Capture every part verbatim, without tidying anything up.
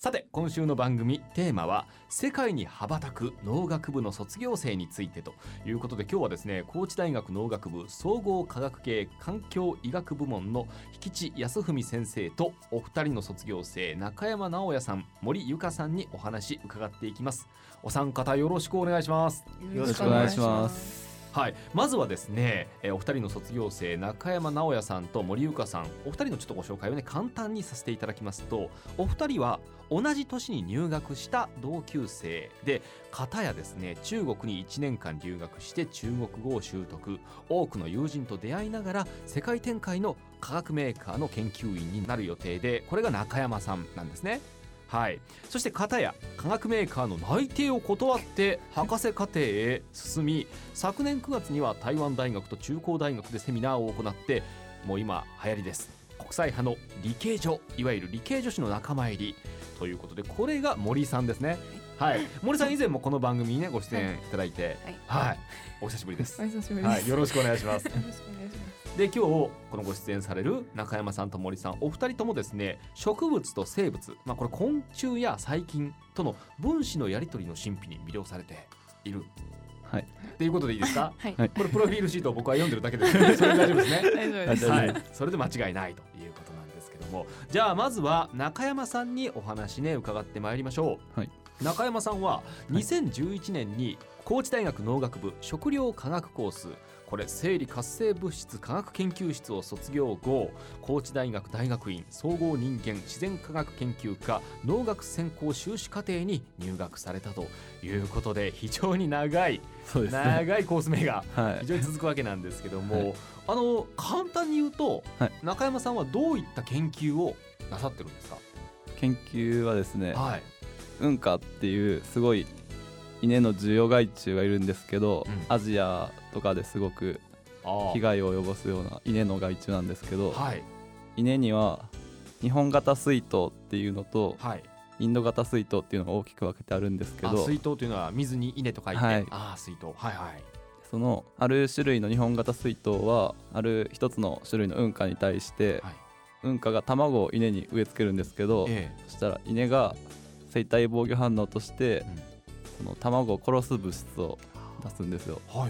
さて今週の番組テーマは世界に羽ばたく農学部の卒業生についてということで、今日はですね高知大学農学部総合科学系環境医学部門の引地康文先生とお二人の卒業生中山直也さん、森由香さんにお話伺っていきます。お三方よろしくお願いします。 よろしくお願いします。 はい、まずはですね、えー、お二人の卒業生中山直也さんと森由香さん、お二人のちょっとご紹介をね簡単にさせていただきますと、お二人は同じ年に入学した同級生で、片やですね中国にいちねんかん留学して中国語を習得、多くの友人と出会いながら世界展開の化学メーカーの研究員になる予定で、これが中山さんなんですね。はい、そして片や化学メーカーの内定を断って博士課程へ進み、昨年くがつには台湾大学と中高大学でセミナーを行って、もう今流行りです、国際派の理系女、いわゆる理系女子の仲間入りということで、これが森さんですね。はい、森さん以前もこの番組にねご出演いただいて、はい、はい、お久しぶりです。 お久しぶりです、 はい、よろしくお願いします。 よろしくお願いします。 で今日このご出演される中山さんと森さん、お二人ともですね植物と生物、まあ、これ昆虫や細菌との分子のやり取りの神秘に魅了されている、はい、っていうことでいいですか？はい、これプロフィールシートを僕は読んでるだけですそれで大丈夫ですね。 大丈夫です、 はい、それで間違いないということなんですけども、じゃあまずは中山さんにお話ね伺ってまいりましょう。はい、中山さんはにせんじゅういちねんに高知大学農学部食料科学コース、これ生理活性物質科学研究室を卒業後、高知大学大学院総合人間自然科学研究科農学専攻修士課程に入学されたということで、非常に長い、そうですね、長いコース名が非常に続くわけなんですけども、はい、あの簡単に言うと、はい、中山さんはどういった研究をなさってるんですか？ 研究はですね、 はい、 運花っていうすごい稲の需要害虫がいるんですけど、うん、アジアとかですごく被害を及ぼすような稲の害虫なんですけど、はい、稲には日本型水筒っていうのと、はい、インド型水筒っていうのが大きく分けてあるんですけど、 水筒というのは水に稲と書いて、はい、あ水筒、はいはい、 そのある種類の日本型水筒はある一つの種類の運花に対して、はい、運花が卵を稲に植え付けるんですけど、ええ、そしたら稲が生体防御反応として、うん、その卵を殺す物質を出すんですよ。はい、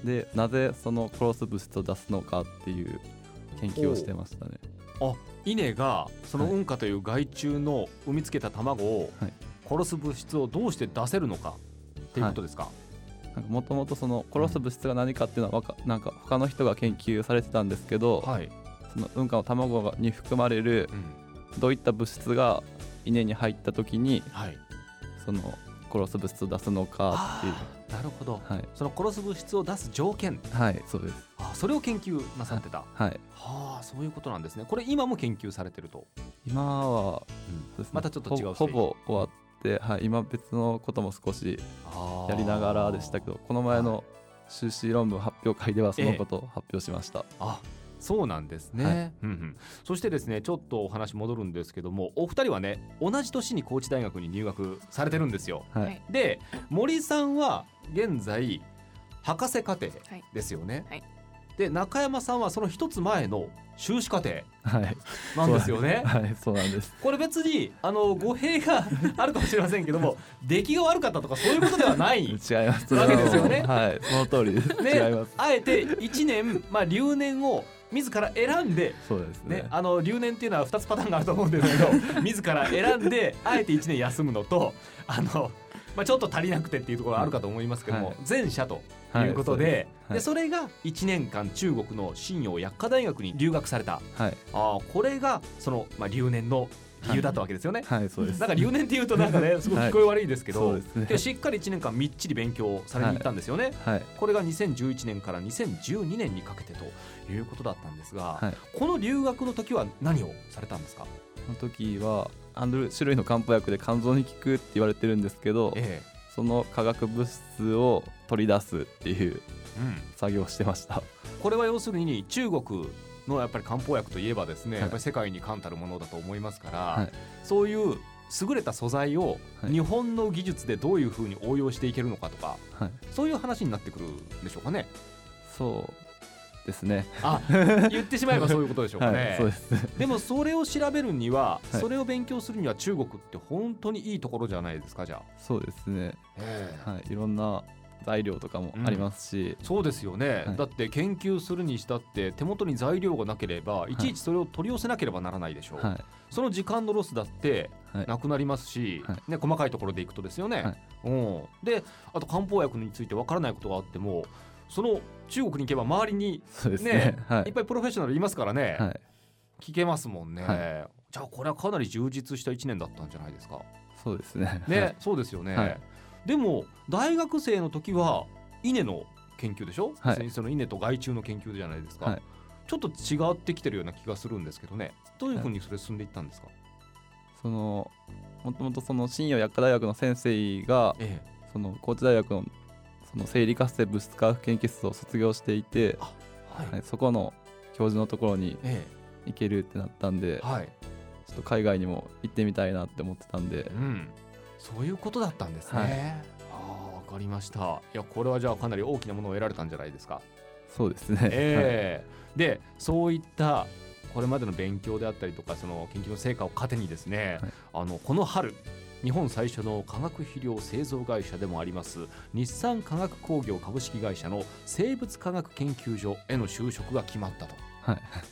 でなぜその殺す物質を出すのかっていう研究をしてましたね。 あ、稲がその運花という害虫の産みつけた卵を殺す物質をどうして出せるのかっていうことですか？ もともとその殺す物質が何かっていうのはなんか他の人が研究されてたんですけど、はい、その運花の卵に含まれるどういった物質が稲に入った時に、はい、その殺す物質を出すのかっていう。 なるほど、はい、その殺す物質を出す条件、 はい、そうです。 あ、それを研究なさってた。 はい、 はあ、そういうことなんですね。これ今も研究されてると？ 今は、 うん、またちょっと違うほ, ほぼ終わって、はい、今別のことも少しやりながらでしたけど、この前の修士論文発表会ではそのことを発表しました。ええ、 あ、そうなんですね。はい、うんうん、そしてですねちょっとお話戻るんですけども、お二人はね同じ年に高知大学に入学されてるんですよ。はい、で森さんは現在博士課程ですよね。はいはい、で中山さんはその一つ前の修士課程なんですよね。 はい、はい、そうなんです。 これ別にあの語弊があるかもしれませんけども出来が悪かったとかそういうことではない違いますわけですよね。 はい、その通りです。 ね、 違います。 あえていちねん、まあ、留年を自ら選んで、 そうですね、 ね、あの留年っていうのはふたつパターンがあると思うんですけど自ら選んであえていちねん休むのと、あの、まあ、ちょっと足りなくてっていうところあるかと思いますけども、はい、前者ということで、はい、そ, で、はい、それがいちねんかん中国の信陽薬科大学に留学された、はい、あこれがその、まあ、留年の理由だったわけですよね。 はい、はい、そうです。 なんか留年っていうとなんかねすごく聞こえ悪いですけど、はい、ね、しっかりいちねんかんみっちり勉強されに行ったんですよね。はいはい、これがにせんじゅういちねんからにせんじゅうにねんにかけてということだったんですが、はい、この留学の時は何をされたんですか？この時はある種類の漢方薬で肝臓に効くって言われてるんですけど、ええ、その化学物質を取り出すっていう作業をしてました。うん、 これは要するに中国のやっぱり漢方薬といえばですね、はい、やっぱり世界に冠たるものだと思いますから、はい、そういう優れた素材を日本の技術でどういうふうに応用していけるのかとか、はい、そういう話になってくるんでしょうかね。 そうですね。 あ、言ってしまえばそういうことでしょうかね、 はい、そうです。 でもそれを調べるには、 はい、 それを勉強するには中国って本当にいいところじゃないですか。じゃあそうですね、はい、いろんな材料とかもありますし、 うん、そうですよね、はい、だって研究するにしたって手元に材料がなければいちいちそれを取り寄せなければならないでしょう、はい、その時間のロスだってなくなりますし、はいね、細かいところでいくとですよね、はい、うん、であと漢方薬についてわからないことがあってもその中国に行けば周りに、ねねはい、いっぱいプロフェッショナルいますからね、はい、聞けますもんね、はい、じゃあこれはかなり充実したいちねんだったんじゃないですか。 そうですね、 ね、 はい、 そうですよね、 はい、 でも大学生の時は稲の研究でしょ、 はい、 その稲と害虫の研究じゃないですか、はい、ちょっと違ってきてるような気がするんですけどね。どういうふうにそれ進んでいったんですか。はい、 そのもともとその信陽薬科大学の先生が、ええ、その高知大学のその生理活性物質科学研究室を卒業していて、はいはい、そこの教授のところに行けるってなったんで、ええ、はい、ちょっと海外にも行ってみたいなって思ってたんで、 うん、そういうことだったんですね、はい、あ、分かりました。いやこれはじゃあかなり大きなものを得られたんじゃないですか。 そうですね、 えーはい、でそういったこれまでの勉強であったりとかその研究の成果を糧にですね、はい、あのこの春日本最初の化学肥料製造会社でもあります日産化学工業株式会社の生物化学研究所への就職が決まったと、はい、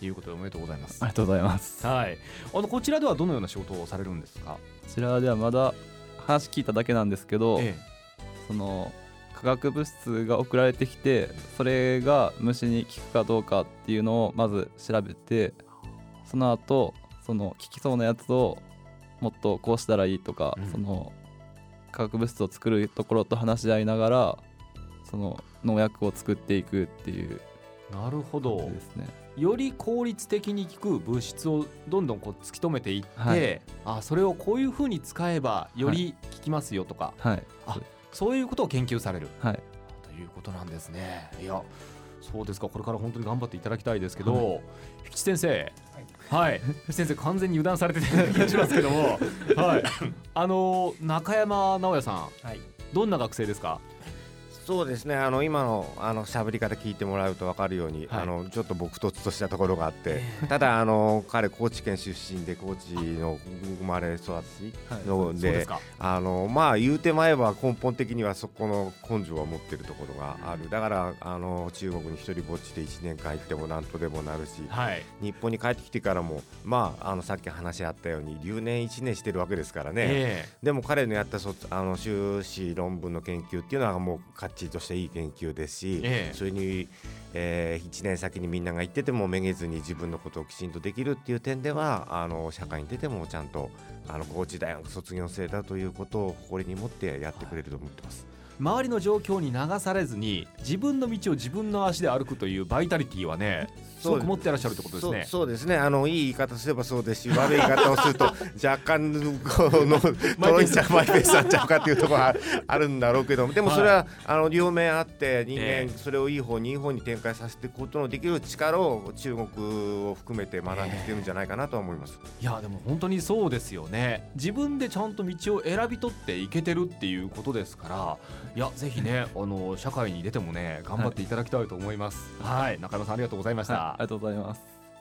いうことでおめでとうございます。 ありがとうございます、 はい、あのこちらではどのような仕事をされるんですか。 こちらではまだ話聞いただけなんですけど、ええ、その化学物質が送られてきてそれが虫に効くかどうかっていうのをまず調べてその後その効きそうなやつをもっとこうしたらいいとか、うん、その化学物質を作るところと話し合いながらその農薬を作っていくっていう。 なるほどですね。 より効率的に効く物質をどんどんこう突き止めていって、はい、あそれをこういう風に使えばより効きますよとか、はい、あそういうことを研究される、はい、ということなんですね。いやそうですか。これから本当に頑張っていただきたいですけど、はい、福地先生、はい、福地先生完全に油断されてた気がしますけども、はい、あの中山直也さん、はい、どんな学生ですか。 そうですね、あの今のあの喋り方聞いてもらうと分かるように、はい、あのちょっと僕突としたところがあって、えー、ただあの彼高知県出身で高知の生まれ育ちの、はい、であのまあ言うてまえば根本的にはそこの根性は持ってるところがある。だからあの中国に一人ぼっちでいちねんかん行ってもなんとでもなるし、はい、日本に帰ってきてからもまああのさっき話あったように留年いちねんしてるわけですからね、えー、でも彼のやったそあの修士論文の研究っていうのはもうかっちりとしたいい研究ですし、ええ、それに、えー、いちねん先にみんなが言っててもめげずに自分のことをきちんとできるっていう点ではあの社会に出てもちゃんとあの高知大学卒業生だということを誇りに持ってやってくれると思ってます。 周りの状況に流されずに自分の道を自分の足で歩くというバイタリティはねすごく持ってらっしゃるってことですね。 そう、そうですね。あのいい言い方すればそうですし悪い言い方をすると若干このトロイちゃんマイペースになっちゃうかっていうところはあるんだろうけども、でもそれは、はい、あの両面あって人間、えー、それをいい方にいい方に展開させていくことのできる力を中国を含めて学んできてるんじゃないかなとは思います。 えー、いやでも本当にそうですよね。自分でちゃんと道を選び取っていけてるっていうことですから、いやぜひねあの社会に出てもね頑張っていただきたいと思います。はい、はい、中野さんありがとうございました。はい、 ありがとうございます。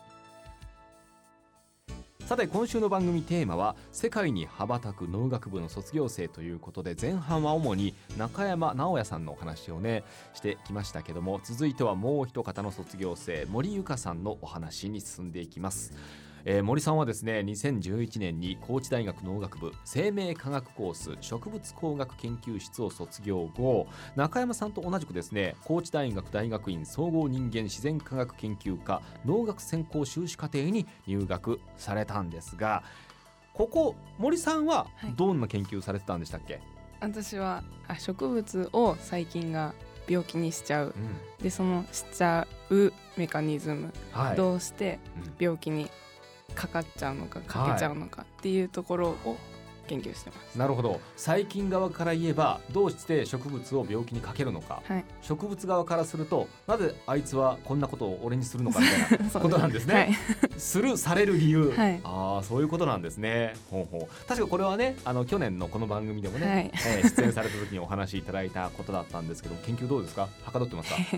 さて今週の番組テーマは世界に羽ばたく農学部の卒業生ということで、前半は主に中山直也さんのお話をねしてきましたけども、続いてはもう一方の卒業生森由香さんのお話に進んでいきます。えー、森さんはですねにせんじゅういちねんに高知大学農学部生命科学コース植物工学研究室を卒業後、中山さんと同じくですね高知大学大学院総合人間自然科学研究科農学専攻修士課程に入学されたんですが、ここ森さんはどんな研究されてたんでしたっけ。 はい、私はあ植物を細菌が病気にしちゃう、うん、でそのしちゃうメカニズム、はい、どうして病気にかかっちゃうのかかけちゃうのかっていうところを研究してます。 はい、なるほど。細菌側から言えばどうして植物を病気にかけるのか、はい、植物側からするとなぜあいつはこんなことを俺にするのかみたいなことなんですね。はい、するされる理由、はい、ああそういうことなんですね。ほうほう。確かこれはねあの去年のこの番組でもね、はいえー、出演された時にお話しいただいたことだったんですけど研究どうですか。はかどってますか。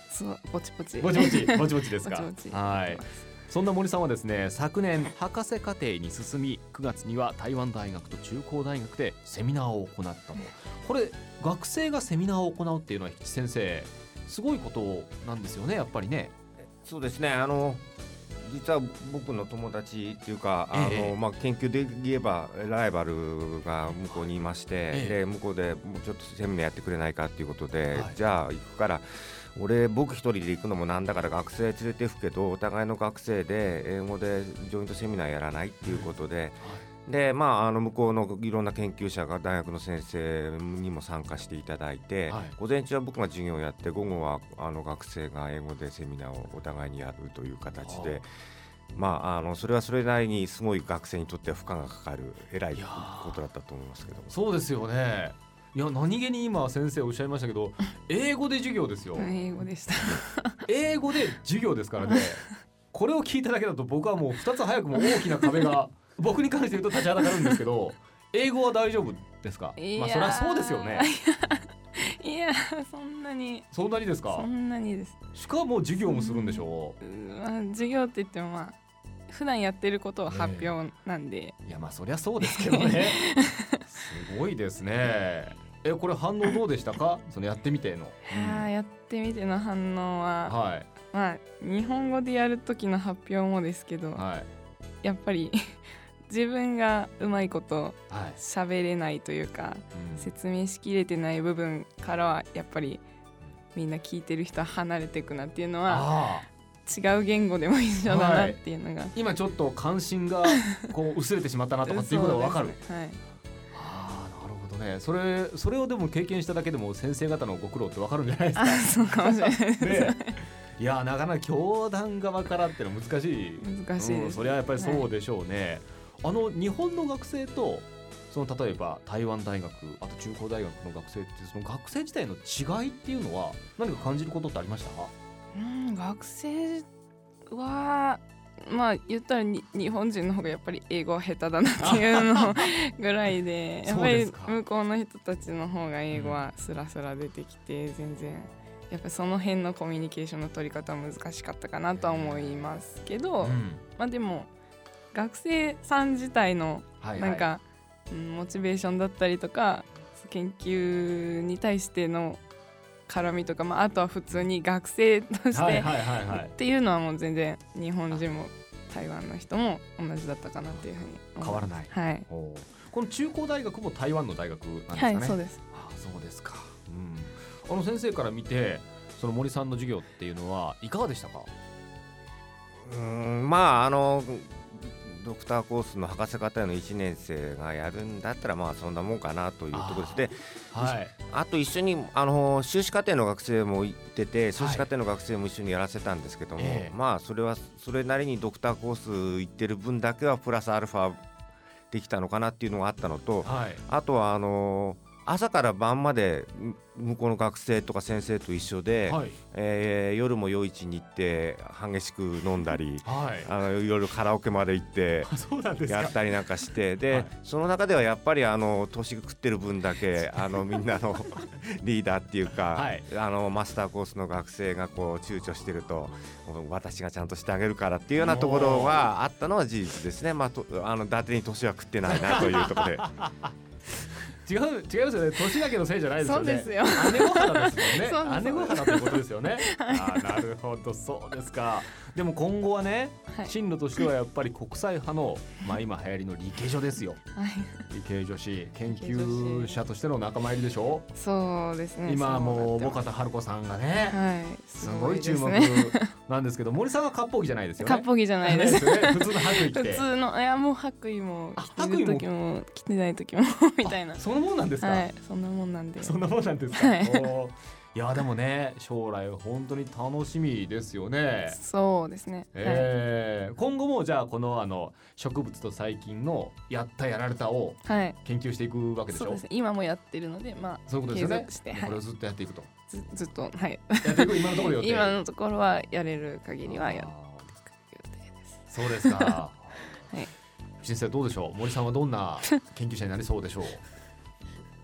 そうぼちぼちぼちぼちぼちぼちですか。 ぼちぼちはい。そんな森さんはですね、昨年博士課程に進み、くがつには台湾大学と中高大学でセミナーを行ったと。これ学生がセミナーを行うっていうのは先生すごいことなんですよね、やっぱりね。 そうですね、あの実は僕の友達っていうか、あの、ええまあ、研究で言えばライバルが向こうにいまして、ええ、で向こうでもうちょっとセミナーやってくれないかっていうことで、はい、じゃあ行くから俺僕一人で行くのもなんだから学生連れて行くけどお互いの学生で英語でジョイントセミナーやらないっていうことで、はいでまあ、あの向こうのいろんな研究者が大学の先生にも参加していただいて、はい、午前中は僕が授業をやって午後はあの学生が英語でセミナーをお互いにやるという形で、まあ、あのそれはそれなりにすごい学生にとっては負荷がかかる偉いことだったと思いますけど。 そうですよね。いや何気に今先生おっしゃいましたけど英語で授業ですよ。 英語でした英語で授業ですからね。これを聞いただけだと僕はもうふたつ早くも大きな壁が僕に関して言うと立ちはだかるんですけど、英語は大丈夫ですか？まあそれはそうですよね。 いやそんなにそんなにですか？ そんなにです。 しかも授業もするんでしょう。 う、まあ、授業って言ってもまあ普段やってることは発表なんで、 えー、いやまあそりゃそうですけどねすごいですね。えこれ反応どうでしたか？そのやってみての、 うん、やってみての反応は、 はい、 まあ日本語でやる時の発表もですけど、 はい、 やっぱり自分がうまいこと喋れないというか、はいうん、説明しきれてない部分からはやっぱりみんな聞いてる人は離れていくなっていうのは違う言語でも一緒だなっていうのが、はい、 今ちょっと関心がこう薄れてしまったなとかっていうことが分かる。 はい、 あなるほどね。それそれをでも経験しただけでも先生方のご苦労って分かるんじゃないですか？ あそうかもしれないですね。 いやなかなか教団側からってのは難しい。 難しいです、うん、 それはやっぱりそうでしょうね。はい、あの日本の学生とその例えば台湾大学あと中高大学の学生ってその学生自体の違いっていうのは何か感じることってありましたか？ うん学生はまあ言ったらに日本人の方がやっぱり英語は下手だなっていうのぐらいでやっぱり向こうの人たちの方が英語はスラスラ出てきて全然やっぱその辺のコミュニケーションの取り方は難しかったかなとは思いますけど、うん、まあでも学生さん自体のなんか、はいはい、うん、モチベーションだったりとか研究に対しての絡みとか、まあ、あとは普通に学生としてっていうのはもう全然日本人も台湾の人も同じだったかなっていうふうに思います。 変わらない、 はい、 この中高大学も台湾の大学なんですかね？ はいそうです。 ああそうですか、うん、あの先生から見てその森さんの授業っていうのはいかがでしたか？ うーんまああのドクターコースの博士課程のいちねん生がやるんだったらまあそんなもんかなというところです。で、はい、あと一緒にあの修士課程の学生も行ってて修士課程の学生も一緒にやらせたんですけども、はい、まあそれはそれなりにドクターコース行ってる分だけはプラスアルファできたのかなっていうのがあったのと、はい、あとはあの朝から晩まで向こうの学生とか先生と一緒で、はい、えー、夜も夜市に行って激しく飲んだり、はい、あの夜カラオケまで行ってやったりなんかしてで、はい、その中ではやっぱりあの年食ってる分だけあのみんなのリーダーっていうか、はい、あのマスターコースの学生がこう躊躇してると私がちゃんとしてあげるからっていうようなところはあったのは事実ですね。まあ、とあの伊達に年は食ってないなというところで違う違いますよね。年だけのせいじゃないですよね。 そうですよ。 姉御肌ですもんね。姉御肌ということですよね。あなるほどそうですか。でも今後はね、はい、進路としてはやっぱり国際派の、まあ、今流行りの理系女ですよ、はい、理系女子研究者としての仲間入りでしょ。 そうですね。 今はもう母方春子さんがね、はい、すごい注目なんですけど森さんは割烹着じゃないですよね。 割烹着じゃないです。 ね、普通の白衣着て普通のいやもう白衣も着てる時も着てない時もみたいな。 そのもんなんですか？ はい、そんなもんなんで。 そんなもんなんですか？はい、いやでもね将来本当に楽しみですよね。 そうですね、 えーはい、今後もじゃあこのあの植物と細菌のやったやられたを研究していくわけでしょ、はい、 そうです。今もやってるので、まあ、 そういうことですよね。 継続して、 これをずっとやっていくと、 はい、ず, ずっと、はい、 やっていく今のところ予定今のところはやれる限りはやっていく予定です。 そうですか、はい、先生どうでしょう。森さんはどんな研究者になりそうでしょう。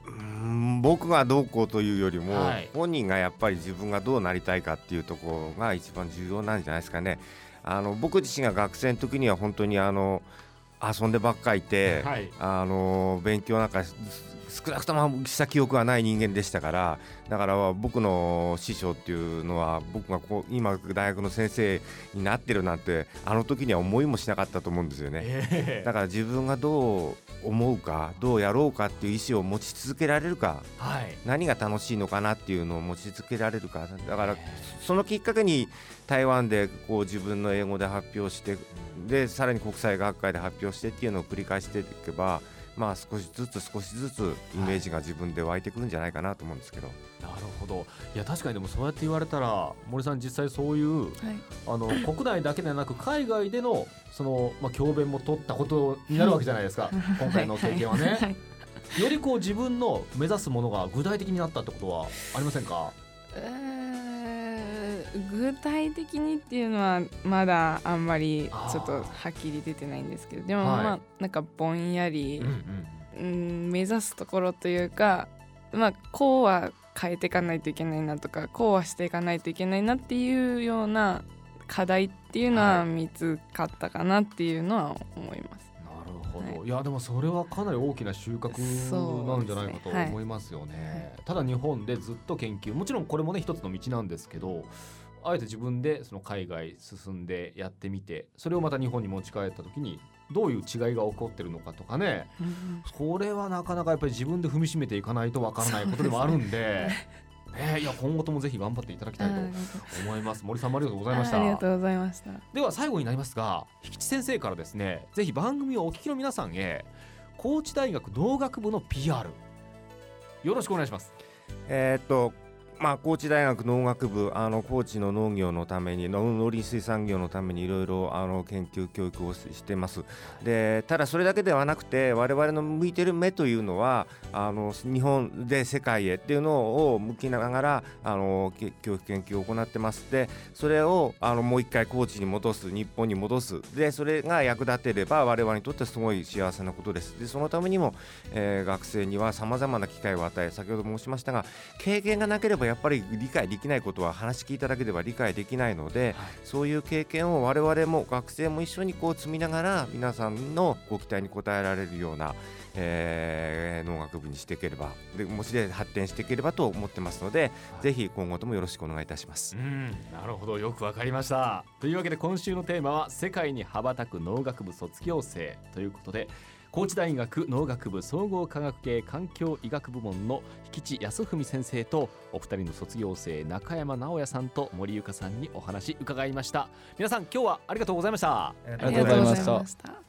うーん僕がどうこうというよりも、 はい、 本人がやっぱり自分がどうなりたいかっていうところが一番重要なんじゃないですかね。あの僕自身が学生の時には本当にあの遊んでばっかいて、はい、あの勉強なんか少なくともした記憶はない人間でしたから、だから僕の師匠っていうのは僕がこう今大学の先生になってるなんてあの時には思いもしなかったと思うんですよね、えー、だから自分がどう思うかどうやろうかっていう意思を持ち続けられるか、はい、何が楽しいのかなっていうのを持ち続けられるか、だからそのきっかけに台湾でこう自分の英語で発表して、でさらに国際学会で発表してっていうのを繰り返していけば、まあ少しずつ少しずつイメージが自分で湧いてくるんじゃないかなと思うんですけど、はい、 なるほど。いや確かにでもそうやって言われたら森さん実際そういう、はい、あの国内だけではなく海外でのその、まあ、教鞭も取ったことになるわけじゃないですか今回の経験はね、はいはい、よりこう自分の目指すものが具体的になったってことはありませんか？ えー、具体的にっていうのはまだあんまりちょっとはっきり出てないんですけど、でもまあ、はい、なんかぼんやり、うんうん、うん目指すところというか、まあこうは変えていかないといけないなとか、こうはしていかないといけないなっていうような課題っていうのは見つかったかなっていうのは思います。 なるほど、はい、いやでもそれはかなり大きな収穫なんじゃないかと思いますよね、はい、ただ日本でずっと研究、もちろんこれもね一つの道なんですけど、あえて自分でその海外進んでやってみて、それをまた日本に持ち帰った時にどういう違いが起こってるのかとかね、うん、これはなかなかやっぱり自分で踏みしめていかないとわからないことでもあるんで、ね、いや今後ともぜひ頑張っていただきたいと思います。森さんもありがとうございました。 ありがとうございました。 では最後になりますが、引地先生からですね、ぜひ番組をお聞きの皆さんへ高知大学農学部の ピーアール よろしくお願いします。 えー、っとまあ、高知大学農学部、あの高知の農業のために、農林水産業のためにいろいろあの研究教育をしています。でただそれだけではなくて、我々の向いてる目というのはあの日本で世界へっていうのを向きながらあの教育研究を行ってます。でそれをあのもう一回高知に戻す、日本に戻す、でそれが役立てれば我々にとってすごい幸せなことです。でそのためにも、えー、学生にはさまざまな機会を与え、先ほど申しましたが、経験がなければやっぱり理解できないことは話聞いただけでは理解できないので、はい、そういう経験を我々も学生も一緒にこう積みながら皆さんのご期待に応えられるような、えー、農学部にしていければ、でもしで発展していければと思ってますので、はい、ぜひ今後ともよろしくお願いいたします。 うん、なるほど、よくわかりました。というわけで今週のテーマは世界に羽ばたく農学部卒業生ということで、高知大学農学部総合科学系環境医学部門の引地康文先生と、お二人の卒業生中山直也さんと森由香さんにお話伺いました。皆さん今日はありがとうございました。 ありがとうございました。